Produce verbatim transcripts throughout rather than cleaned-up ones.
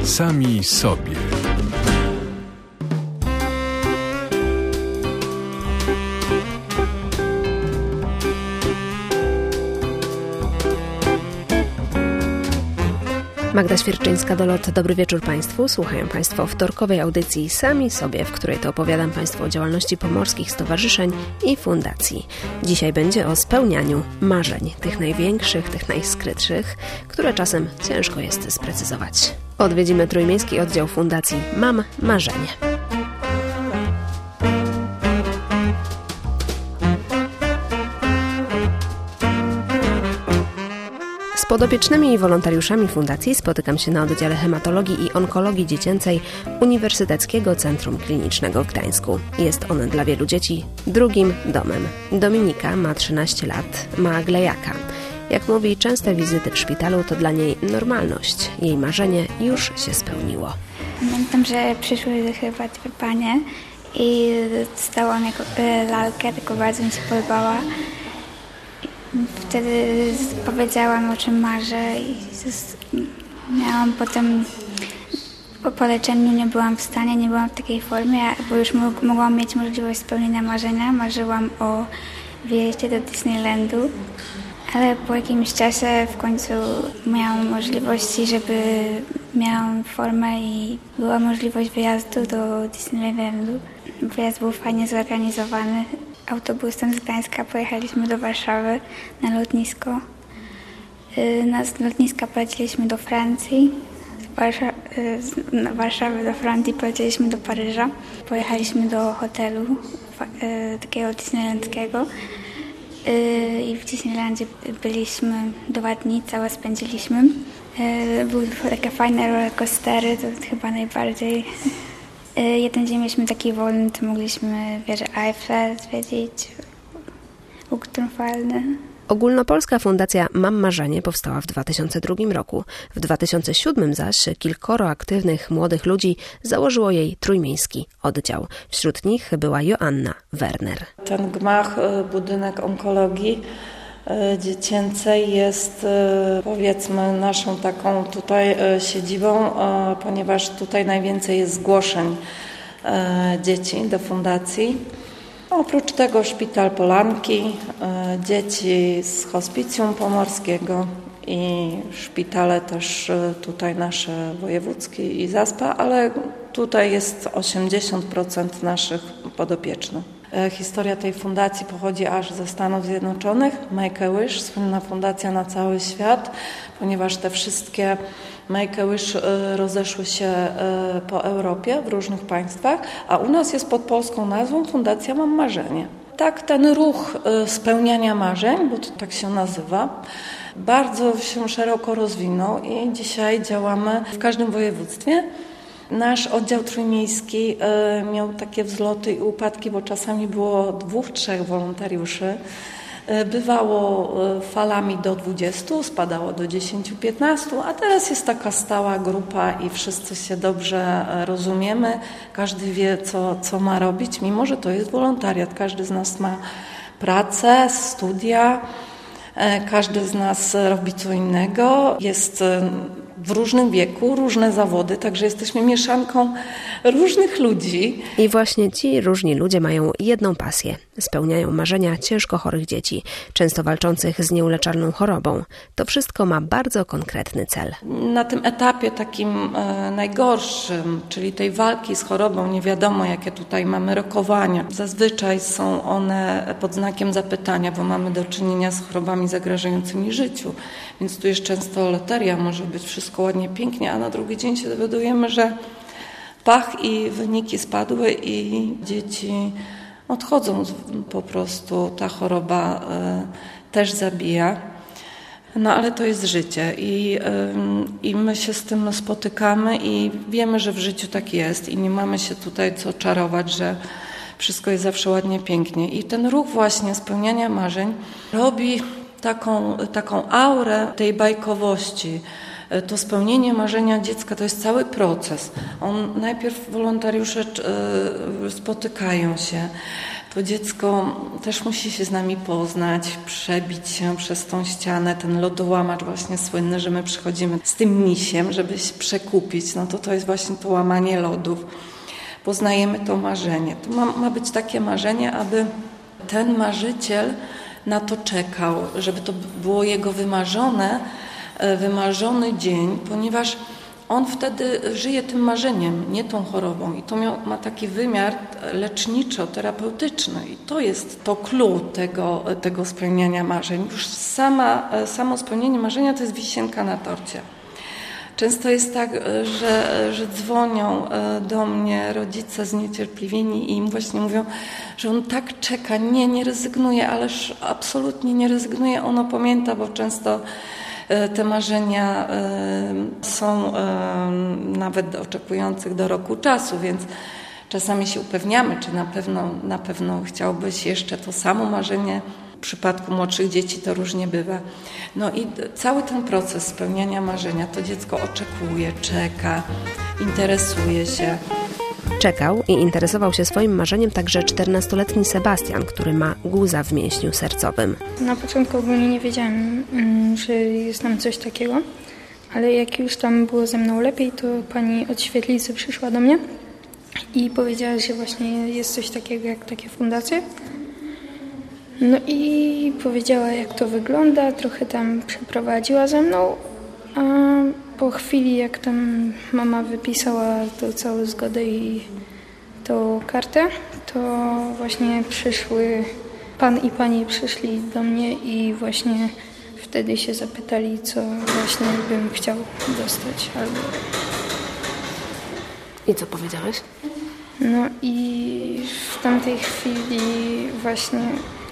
Sami sobie. Magda Świerczyńska-Dolot, dobry wieczór Państwu. Słuchają Państwo wtorkowej audycji Sami sobie, w której to opowiadam Państwu o działalności pomorskich stowarzyszeń i fundacji. Dzisiaj będzie o spełnianiu marzeń, tych największych, tych najskrytszych, które czasem ciężko jest sprecyzować. Odwiedzimy trójmiejski oddział fundacji Mam Marzenie. Z podopiecznymi i wolontariuszami fundacji spotykam się na oddziale hematologii i onkologii dziecięcej Uniwersyteckiego Centrum Klinicznego w Gdańsku. Jest on dla wielu dzieci drugim domem. Dominika ma trzynaście lat, ma glejaka. Jak mówi, częste wizyty w szpitalu to dla niej normalność. Jej marzenie już się spełniło. Pamiętam, że przyszły chyba dwie panie i dostałam jako lalkę, tylko bardzo mi się podobała. Wtedy powiedziałam, o czym marzę i miałam potem, po, po leczeniu nie byłam w stanie, nie byłam w takiej formie, bo już mogłam mieć możliwość spełnienia marzenia. Marzyłam o wyjeździe do Disneylandu, ale po jakimś czasie w końcu miałam możliwości, żeby miałam formę i była możliwość wyjazdu do Disneylandu. Wyjazd był fajnie zorganizowany. Autobusem z Gdańska pojechaliśmy do Warszawy na lotnisko. Z lotniska poleciliśmy do Francji, z Warsza- z Warszawy do Francji poleciliśmy do Paryża. Pojechaliśmy do hotelu takiego disneylandzkiego i w Disneylandzie byliśmy dwa dni, całe spędziliśmy. Były takie fajne rollercoastery, to chyba najbardziej. Jeden dzień mieliśmy taki wolny, to mogliśmy wieżę Eiffla zwiedzić, Łuk Triumfalny. Ogólnopolska Fundacja Mam Marzenie powstała w dwa tysiące drugim roku. W dwa tysiące siódmym zaś kilkoro aktywnych młodych ludzi założyło jej trójmiejski oddział. Wśród nich była Joanna Werner. Ten gmach, budynek onkologii dziecięcej jest, powiedzmy, naszą taką tutaj siedzibą, ponieważ tutaj najwięcej jest zgłoszeń dzieci do fundacji. Oprócz tego szpital Polanki, dzieci z hospicjum pomorskiego i szpitale też tutaj nasze wojewódzkie i Zaspa, ale tutaj jest osiemdziesiąt procent naszych podopiecznych. Historia tej fundacji pochodzi aż ze Stanów Zjednoczonych. Make-A-Wish, słynna fundacja na cały świat, ponieważ te wszystkie Make-A-Wish rozeszły się po Europie, w różnych państwach, a u nas jest pod polską nazwą Fundacja Mam Marzenie. Tak, ten ruch spełniania marzeń, bo to tak się nazywa, bardzo się szeroko rozwinął i dzisiaj działamy w każdym województwie. Nasz oddział trójmiejski miał takie wzloty i upadki, bo czasami było dwóch, trzech wolontariuszy. Bywało falami do dwudziestu, spadało do dziesięciu, piętnastu, a teraz jest taka stała grupa i wszyscy się dobrze rozumiemy. Każdy wie, co, co ma robić, mimo że to jest wolontariat. Każdy z nas ma pracę, studia, każdy z nas robi co innego. Jest w różnym wieku, różne zawody, także jesteśmy mieszanką różnych ludzi. I właśnie ci różni ludzie mają jedną pasję. Spełniają marzenia ciężko chorych dzieci, często walczących z nieuleczalną chorobą. To wszystko ma bardzo konkretny cel. Na tym etapie takim e, najgorszym, czyli tej walki z chorobą, nie wiadomo jakie tutaj mamy rokowania. Zazwyczaj są one pod znakiem zapytania, bo mamy do czynienia z chorobami zagrażającymi życiu. Więc tu jest często loteria, może być wszystko ładnie, pięknie, a na drugi dzień się dowiadujemy, że pach i wyniki spadły i dzieci odchodzą po prostu. Ta choroba y, też zabija. No ale to jest życie i, y, i my się z tym spotykamy i wiemy, że w życiu tak jest i nie mamy się tutaj co czarować, że wszystko jest zawsze ładnie, pięknie. I ten ruch właśnie spełniania marzeń robi taką, taką aurę tej bajkowości, To spełnienie marzenia dziecka to jest cały proces. On najpierw wolontariusze spotykają się. To dziecko też musi się z nami poznać, przebić się przez tą ścianę, ten lodołamacz właśnie słynny, że my przychodzimy z tym misiem, żeby się przekupić. No to to jest właśnie to łamanie lodów. Poznajemy to marzenie. To ma, ma być takie marzenie, aby ten marzyciel na to czekał, żeby to było jego wymarzone, wymarzony dzień, ponieważ on wtedy żyje tym marzeniem, nie tą chorobą. I to miał, ma taki wymiar leczniczo-terapeutyczny. I to jest to clue tego, tego spełniania marzeń. Już sama, samo spełnienie marzenia to jest wisienka na torcie. Często jest tak, że, że dzwonią do mnie rodzice zniecierpliwieni i im właśnie mówią, że on tak czeka, nie, nie rezygnuje, ależ absolutnie nie rezygnuje, ono pamięta, bo często te marzenia są nawet oczekujących do roku czasu, więc czasami się upewniamy, czy na pewno, na pewno chciałbyś jeszcze to samo marzenie. W przypadku młodszych dzieci to różnie bywa. No i cały ten proces spełniania marzenia, to dziecko oczekuje, czeka, interesuje się. Czekał i interesował się swoim marzeniem także czternastoletni Sebastian, który ma guza w mięśniu sercowym. Na początku ogólnie nie wiedziałem, że jest tam coś takiego, ale jak już tam było ze mną lepiej, to pani od świetlicy przyszła do mnie i powiedziała, że właśnie jest coś takiego jak takie fundacje. No i powiedziała, jak to wygląda, trochę tam przeprowadziła ze mną, a po chwili, jak tam mama wypisała to całą zgodę i tą kartę, to właśnie przyszły, pan i pani przyszli do mnie i właśnie wtedy się zapytali, co właśnie bym chciał dostać. Albo... I co powiedziałeś? No i w tamtej chwili właśnie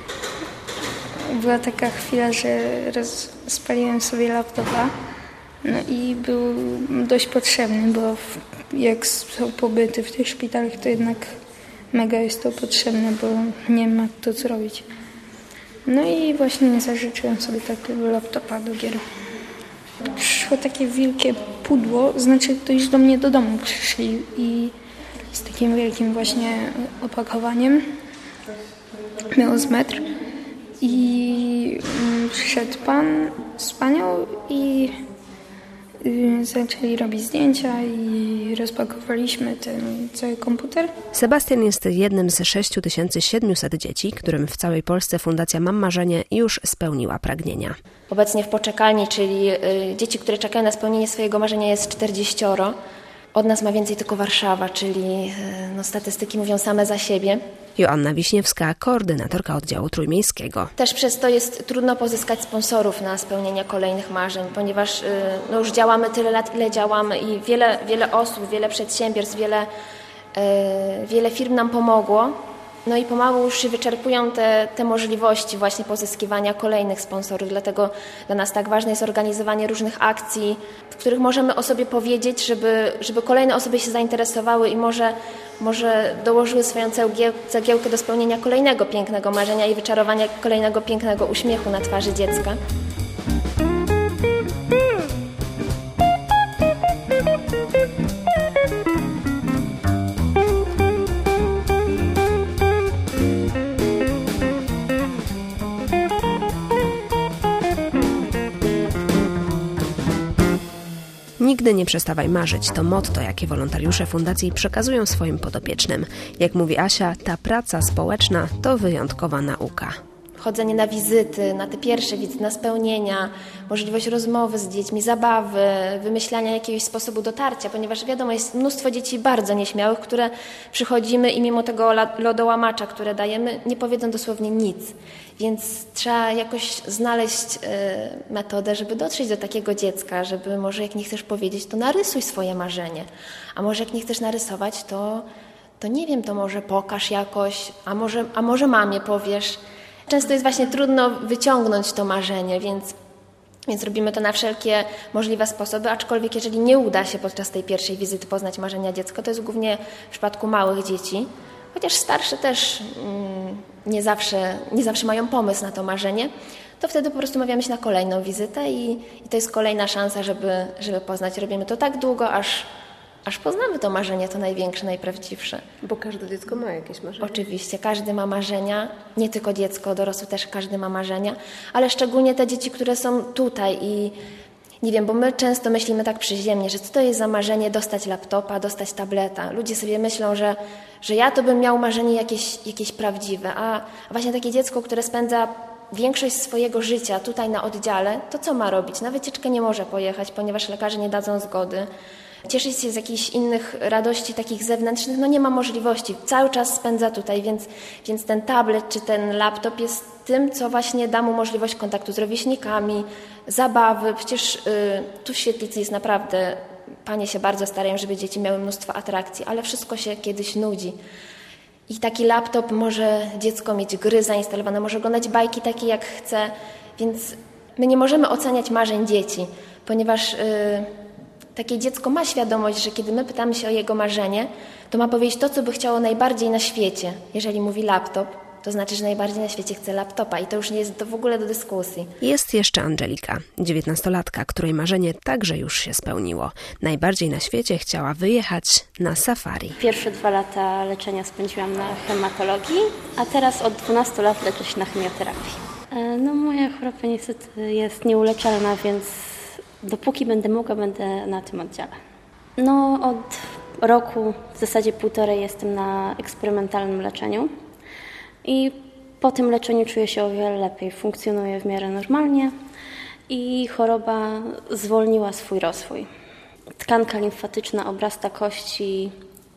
była taka chwila, że spaliłem sobie laptopa. No i był dość potrzebny, bo w, jak są pobyty w tych szpitalach, to jednak mega jest to potrzebne, bo nie ma to co robić. No i właśnie zażyczyłem sobie takiego laptopa do gier. Przyszło takie wielkie pudło, znaczy to już do mnie do domu przyszli i z takim wielkim właśnie opakowaniem. Miało z metr. I przyszedł pan z panią i zaczęli robić zdjęcia i rozpakowaliśmy ten cały komputer. Sebastian jest jednym z sześć tysięcy siedemset dzieci, którym w całej Polsce Fundacja Mam Marzenie już spełniła pragnienia. Obecnie w poczekalni, czyli dzieci, które czekają na spełnienie swojego marzenia, jest czterdziestoro. Od nas ma więcej tylko Warszawa, czyli no, statystyki mówią same za siebie. Joanna Wiśniewska, koordynatorka oddziału trójmiejskiego. Też przez to jest trudno pozyskać sponsorów na spełnienie kolejnych marzeń, ponieważ no, już działamy tyle lat, ile działamy i wiele, wiele osób, wiele przedsiębiorstw, wiele, yy, wiele firm nam pomogło. No i pomału już się wyczerpują te, te możliwości właśnie pozyskiwania kolejnych sponsorów. Dlatego dla nas tak ważne jest organizowanie różnych akcji, w których możemy o sobie powiedzieć, żeby, żeby kolejne osoby się zainteresowały i może, może dołożyły swoją cegieł, cegiełkę do spełnienia kolejnego pięknego marzenia i wyczarowania kolejnego pięknego uśmiechu na twarzy dziecka. Nigdy nie przestawaj marzyć. To motto, jakie wolontariusze fundacji przekazują swoim podopiecznym. Jak mówi Asia, ta praca społeczna to wyjątkowa nauka. Chodzenie na wizyty, na te pierwsze wizyty, na spełnienia, możliwość rozmowy z dziećmi, zabawy, wymyślania jakiegoś sposobu dotarcia, ponieważ wiadomo, jest mnóstwo dzieci bardzo nieśmiałych, które przychodzimy i mimo tego lodołamacza, które dajemy, nie powiedzą dosłownie nic. Więc trzeba jakoś znaleźć y, metodę, żeby dotrzeć do takiego dziecka, żeby może jak nie chcesz powiedzieć, to narysuj swoje marzenie. A może jak nie chcesz narysować, to, to nie wiem, to może pokaż jakoś, a może, a może mamie powiesz. Często jest właśnie trudno wyciągnąć to marzenie, więc, więc robimy to na wszelkie możliwe sposoby, aczkolwiek jeżeli nie uda się podczas tej pierwszej wizyty poznać marzenia dziecka, to jest głównie w przypadku małych dzieci, chociaż starsze też mm, nie zawsze, nie zawsze mają pomysł na to marzenie, to wtedy po prostu umawiamy się na kolejną wizytę i, i to jest kolejna szansa, żeby, żeby poznać. Robimy to tak długo, aż, aż poznamy to marzenie, to największe, najprawdziwsze. Bo każde dziecko ma jakieś marzenia. Oczywiście, każdy ma marzenia, nie tylko dziecko, dorosły też każdy ma marzenia, ale szczególnie te dzieci, które są tutaj i nie wiem, bo my często myślimy tak przyziemnie, że co to jest za marzenie dostać laptopa, dostać tableta. Ludzie sobie myślą, że, że ja to bym miał marzenie jakieś, jakieś prawdziwe, a właśnie takie dziecko, które spędza większość swojego życia tutaj na oddziale, to co ma robić? Na wycieczkę nie może pojechać, ponieważ lekarze nie dadzą zgody. Cieszyć się z jakichś innych radości takich zewnętrznych, no nie ma możliwości. Cały czas spędza tutaj, więc, więc ten tablet czy ten laptop jest tym, co właśnie da mu możliwość kontaktu z rówieśnikami, zabawy. Przecież y, tu w Świetlicy jest naprawdę, panie się bardzo starają, żeby dzieci miały mnóstwo atrakcji, ale wszystko się kiedyś nudzi. I taki laptop może dziecko mieć gry zainstalowane, może oglądać bajki takie jak chce, więc my nie możemy oceniać marzeń dzieci, ponieważ y, takie dziecko ma świadomość, że kiedy my pytamy się o jego marzenie, to ma powiedzieć to, co by chciało najbardziej na świecie. Jeżeli mówi laptop, to znaczy, że najbardziej na świecie chce laptopa i to już nie jest to w ogóle do dyskusji. Jest jeszcze Angelika, dziewiętnastolatka, której marzenie także już się spełniło. Najbardziej na świecie chciała wyjechać na safari. Pierwsze dwa lata leczenia spędziłam na hematologii, a teraz od dwunastu lat leczę się na chemioterapii. No moja choroba niestety jest nieuleczalna, więc dopóki będę mogła, będę na tym oddziale. No od roku, w zasadzie półtorej jestem na eksperymentalnym leczeniu. I po tym leczeniu czuję się o wiele lepiej, funkcjonuję w miarę normalnie i choroba zwolniła swój rozwój. Tkanka limfatyczna obrasta kości,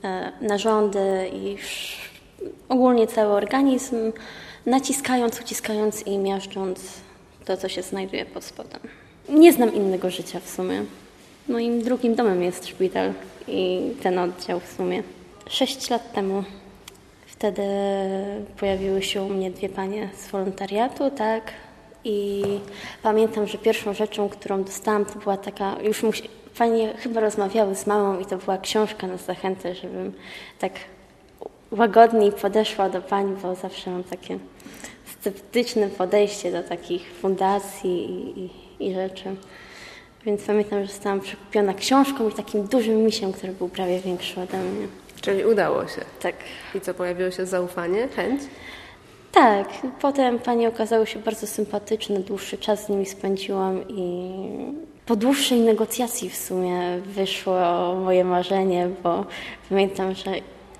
narządy i ogólnie cały organizm, naciskając, uciskając i miażdżąc to, co się znajduje pod spodem. Nie znam innego życia w sumie. Moim drugim domem jest szpital i ten oddział w sumie. Sześć lat temu wtedy pojawiły się u mnie dwie panie z wolontariatu, tak? I pamiętam, że pierwszą rzeczą, którą dostałam, to była taka, już musi, panie chyba rozmawiały z mamą i to była książka na zachętę, żebym tak łagodniej podeszła do pań, bo zawsze mam takie sceptyczne podejście do takich fundacji i, i, i rzeczy. Więc pamiętam, że zostałam przekupiona książką i takim dużym misiem, który był prawie większy ode mnie. Czyli udało się. Tak. I co, pojawiło się zaufanie, chęć? Tak. Potem panie okazały się bardzo sympatyczne. Dłuższy czas z nimi spędziłam i po dłuższej negocjacji w sumie wyszło moje marzenie, bo pamiętam, że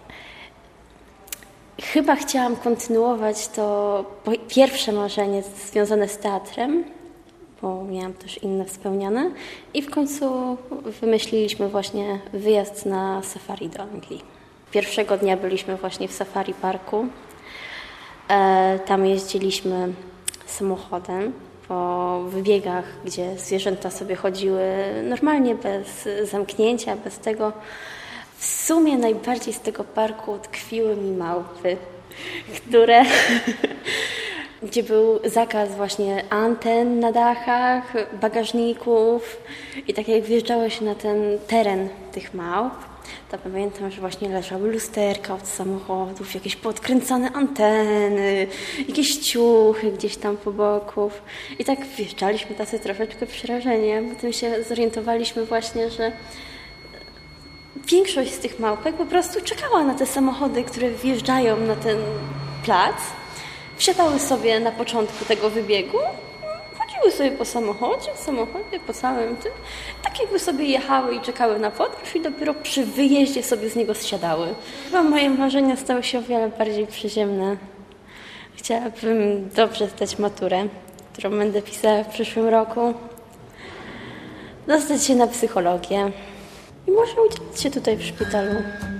chyba chciałam kontynuować to pierwsze marzenie związane z teatrem, bo miałam też inne spełniane i w końcu wymyśliliśmy właśnie wyjazd na safari do Anglii. Pierwszego dnia byliśmy właśnie w safari parku. E, tam jeździliśmy samochodem po wybiegach, gdzie zwierzęta sobie chodziły normalnie, bez zamknięcia, bez tego. W sumie najbardziej z tego parku tkwiły mi małpy, które... gdzie był zakaz właśnie anten na dachach, bagażników i tak jak wjeżdżało się na ten teren tych małp, to pamiętam, że właśnie leżały lusterka od samochodów, jakieś podkręcane anteny, jakieś ciuchy gdzieś tam po boków i tak wjeżdżaliśmy tacy troszeczkę przerażeni, a potem się zorientowaliśmy właśnie, że większość z tych małpek po prostu czekała na te samochody, które wjeżdżają na ten plac. Wsiadały sobie na początku tego wybiegu, chodziły sobie po samochodzie, w samochodzie, po całym tym, tak jakby sobie jechały i czekały na podróż i dopiero przy wyjeździe sobie z niego zsiadały. Chyba moje marzenia stały się o wiele bardziej przyziemne. Chciałabym dobrze zdać maturę, którą będę pisała w przyszłym roku, dostać się na psychologię i może udzielić się tutaj w szpitalu.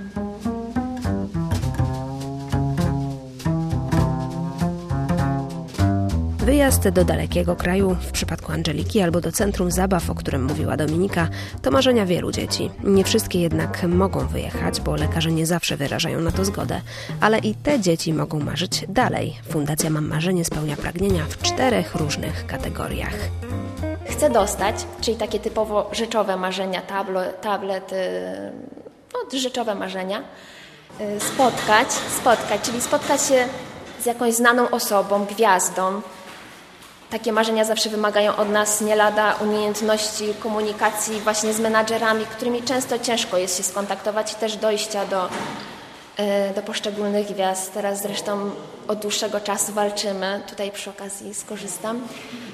Wyjazd do dalekiego kraju, w przypadku Angeliki, albo do centrum zabaw, o którym mówiła Dominika, to marzenia wielu dzieci. Nie wszystkie jednak mogą wyjechać, bo lekarze nie zawsze wyrażają na to zgodę, ale i te dzieci mogą marzyć dalej. Fundacja Mam Marzenie spełnia pragnienia w czterech różnych kategoriach. Chcę dostać, czyli takie typowo rzeczowe marzenia, tablet, tablet no, rzeczowe marzenia. Spotkać, spotkać, czyli spotkać się z jakąś znaną osobą, gwiazdą. Takie marzenia zawsze wymagają od nas nie lada umiejętności komunikacji właśnie z menadżerami, którymi często ciężko jest się skontaktować i też dojścia do, do poszczególnych gwiazd. Teraz zresztą od dłuższego czasu walczymy, tutaj przy okazji skorzystam,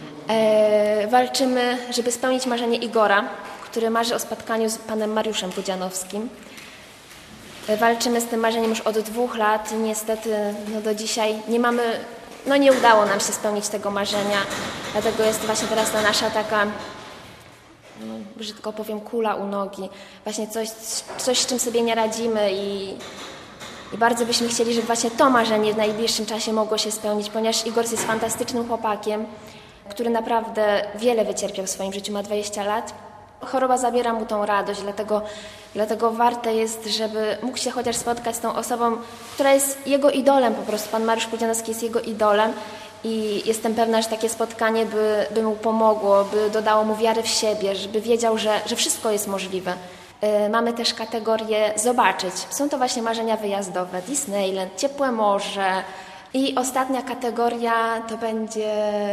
e, walczymy, żeby spełnić marzenie Igora, który marzy o spotkaniu z panem Mariuszem Pudzianowskim. Walczymy z tym marzeniem już od dwóch lat i niestety no do dzisiaj nie mamy, no nie udało nam się spełnić tego marzenia. Dlatego jest właśnie teraz ta nasza taka, no, brzydko powiem, kula u nogi. Właśnie coś, coś z czym sobie nie radzimy i, i bardzo byśmy chcieli, żeby właśnie to marzenie w najbliższym czasie mogło się spełnić, ponieważ Igor jest fantastycznym chłopakiem, który naprawdę wiele wycierpiał w swoim życiu, ma dwadzieścia lat. Choroba zabiera mu tą radość, dlatego, dlatego warte jest, żeby mógł się chociaż spotkać z tą osobą, która jest jego idolem po prostu. Pan Mariusz Pudzianowski jest jego idolem i jestem pewna, że takie spotkanie by, by mu pomogło, by dodało mu wiary w siebie, żeby wiedział, że, że wszystko jest możliwe. Yy, mamy też kategorię zobaczyć. Są to właśnie marzenia wyjazdowe, Disneyland, ciepłe morze i ostatnia kategoria to będzie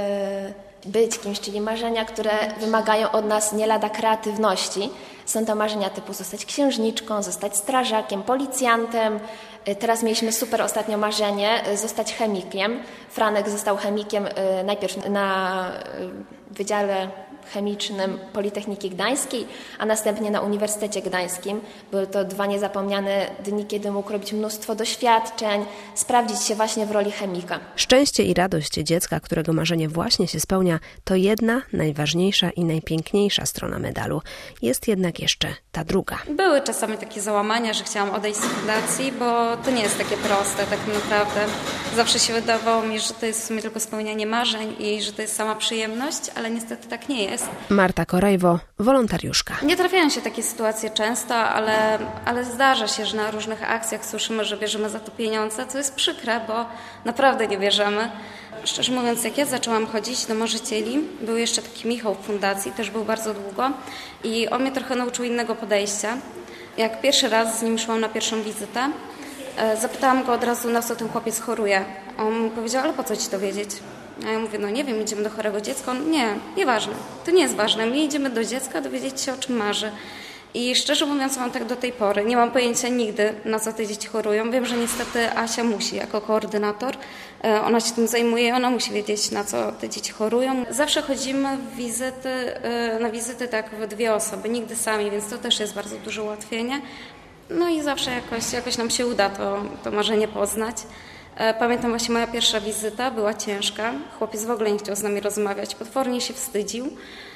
być kimś, czyli marzenia, które wymagają od nas nie lada kreatywności. Są to marzenia typu zostać księżniczką, zostać strażakiem, policjantem. Teraz mieliśmy super ostatnio marzenie, zostać chemikiem. Franek został chemikiem najpierw na Wydziale Chemicznym Politechniki Gdańskiej, a następnie na Uniwersytecie Gdańskim. Były to dwa niezapomniane dni, kiedy mógł robić mnóstwo doświadczeń, sprawdzić się właśnie w roli chemika. Szczęście i radość dziecka, którego marzenie właśnie się spełnia, to jedna, najważniejsza i najpiękniejsza strona medalu. Jest jednak jeszcze ta druga. Były czasami takie załamania, że chciałam odejść z fundacji, bo to nie jest takie proste tak naprawdę. Zawsze się wydawało mi, że to jest w sumie tylko spełnianie marzeń i że to jest sama przyjemność, ale niestety tak nie jest. Marta Korejwo, wolontariuszka. Nie trafiają się takie sytuacje często, ale, ale zdarza się, że na różnych akcjach słyszymy, że bierzemy za to pieniądze, co jest przykre, bo naprawdę nie bierzemy. Szczerze mówiąc, jak ja zaczęłam chodzić do marzycieli, był jeszcze taki Michał w fundacji, też był bardzo długo i on mnie trochę nauczył innego podejścia. Jak pierwszy raz z nim szłam na pierwszą wizytę, zapytałam go od razu, na co ten chłopiec choruje. On powiedział, ale po co ci to wiedzieć? A ja mówię, no nie wiem, idziemy do chorego dziecka. On, nie, nieważne, to nie jest ważne. My idziemy do dziecka dowiedzieć się, o czym marzy. I szczerze mówiąc, mam tak do tej pory. Nie mam pojęcia nigdy, na co te dzieci chorują. Wiem, że niestety Asia musi, jako koordynator, ona się tym zajmuje i ona musi wiedzieć, na co te dzieci chorują. Zawsze chodzimy w wizyty, na wizyty tak we dwie osoby, nigdy sami, więc to też jest bardzo duże ułatwienie. No i zawsze jakoś, jakoś nam się uda to, to marzenie poznać. Pamiętam właśnie moja pierwsza wizyta, była ciężka. Chłopiec w ogóle nie chciał z nami rozmawiać, potwornie się wstydził.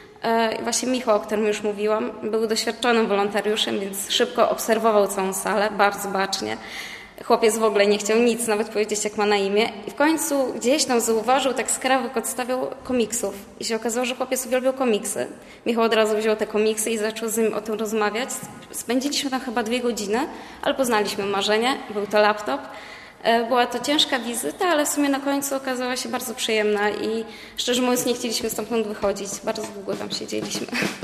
I właśnie Michał, o którym już mówiłam, był doświadczonym wolontariuszem, więc szybko obserwował całą salę, bardzo bacznie. Chłopiec w ogóle nie chciał nic, nawet powiedzieć, jak ma na imię. I w końcu gdzieś tam zauważył, tak skrawek odstawiał komiksów. I się okazało, że chłopiec uwielbiał komiksy. Michał od razu wziął te komiksy i zaczął z nim o tym rozmawiać. Spędziliśmy tam chyba dwie godziny, ale poznaliśmy marzenie. Był to laptop. Była to ciężka wizyta, ale w sumie na końcu okazała się bardzo przyjemna i szczerze mówiąc nie chcieliśmy stamtąd wychodzić. Bardzo długo tam siedzieliśmy.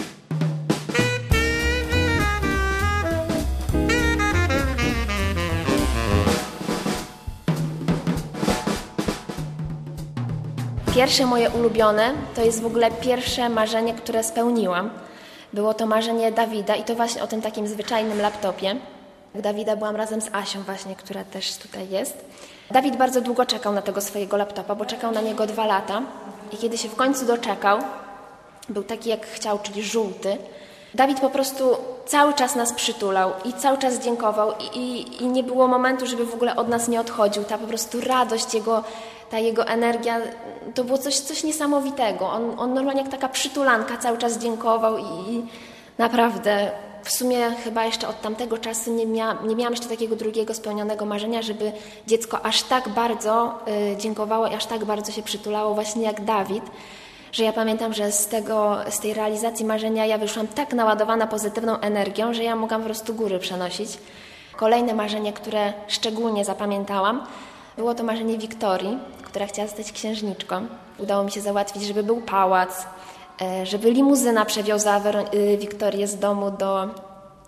Pierwsze moje ulubione to jest w ogóle pierwsze marzenie, które spełniłam. Było to marzenie Dawida i to właśnie o tym takim zwyczajnym laptopie. Dawida byłam razem z Asią właśnie, która też tutaj jest. Dawid bardzo długo czekał na tego swojego laptopa, bo czekał na niego dwa lata. I kiedy się w końcu doczekał, był taki jak chciał, czyli żółty. Dawid po prostu cały czas nas przytulał i cały czas dziękował i, i, i nie było momentu, żeby w ogóle od nas nie odchodził. Ta po prostu radość, jego, ta jego energia, to było coś, coś niesamowitego. On, on normalnie jak taka przytulanka cały czas dziękował i, i naprawdę... W sumie chyba jeszcze od tamtego czasu nie, mia, nie miałam jeszcze takiego drugiego spełnionego marzenia, żeby dziecko aż tak bardzo y, dziękowało i aż tak bardzo się przytulało właśnie jak Dawid, że ja pamiętam, że z, tego, z tej realizacji marzenia ja wyszłam tak naładowana pozytywną energią, że ja mogłam po prostu góry przenosić. Kolejne marzenie, które szczególnie zapamiętałam, było to marzenie Wiktorii, która chciała zostać księżniczką. Udało mi się załatwić, żeby był pałac, żeby limuzyna przewiozła Wiktorię z domu do,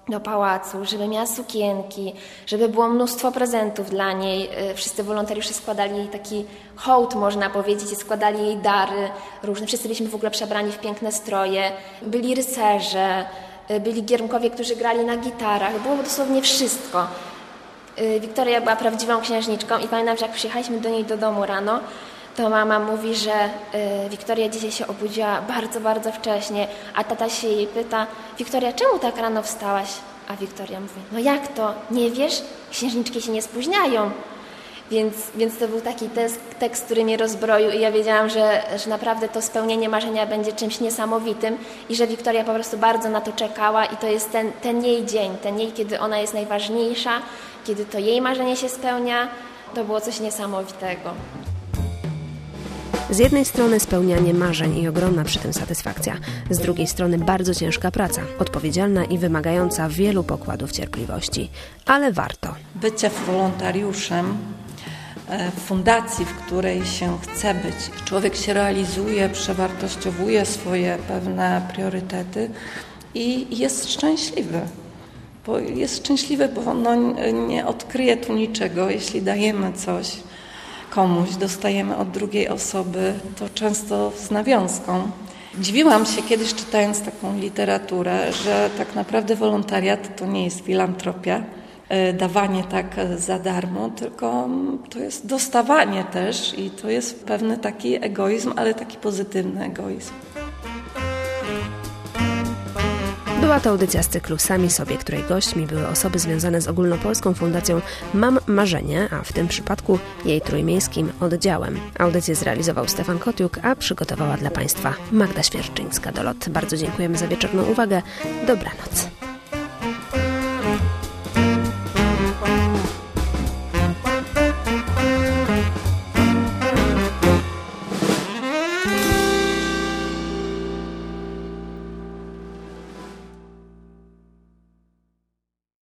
do pałacu, żeby miała sukienki, żeby było mnóstwo prezentów dla niej. Wszyscy wolontariusze składali jej taki hołd, można powiedzieć, i składali jej dary różne. Wszyscy byliśmy w ogóle przebrani w piękne stroje. Byli rycerze, byli giermkowie, którzy grali na gitarach. Było dosłownie wszystko. Wiktoria była prawdziwą księżniczką i pamiętam, że jak przyjechaliśmy do niej do domu rano, to mama mówi, że y, Wiktoria dzisiaj się obudziła bardzo, bardzo wcześnie, a tata się jej pyta: Wiktoria, czemu tak rano wstałaś? A Wiktoria mówi: no jak to, nie wiesz? Księżniczki się nie spóźniają. Więc, więc to był taki tekst, tekst, który mnie rozbroił i ja wiedziałam, że, że naprawdę to spełnienie marzenia będzie czymś niesamowitym i że Wiktoria po prostu bardzo na to czekała i to jest ten, ten jej dzień, ten jej, kiedy ona jest najważniejsza, kiedy to jej marzenie się spełnia. To było coś niesamowitego. Z jednej strony spełnianie marzeń i ogromna przy tym satysfakcja, z drugiej strony bardzo ciężka praca, odpowiedzialna i wymagająca wielu pokładów cierpliwości, ale warto. Bycie wolontariuszem w fundacji, w której się chce być, człowiek się realizuje, przewartościowuje swoje pewne priorytety i jest szczęśliwy. Bo jest szczęśliwy, bo no, nie odkryje tu niczego, jeśli dajemy coś komuś, dostajemy od drugiej osoby, to często z nawiązką. Dziwiłam się kiedyś, czytając taką literaturę, że tak naprawdę wolontariat to nie jest filantropia, dawanie tak za darmo, tylko to jest dostawanie też i to jest pewny taki egoizm, ale taki pozytywny egoizm. Była to audycja z cyklu Sami sobie, której gośćmi były osoby związane z ogólnopolską fundacją Mam Marzenie, a w tym przypadku jej trójmiejskim oddziałem. Audycję zrealizował Stefan Kotiuk, a przygotowała dla Państwa Magda Świerczyńska-Dolot. Bardzo dziękujemy za wieczorną uwagę. Dobranoc.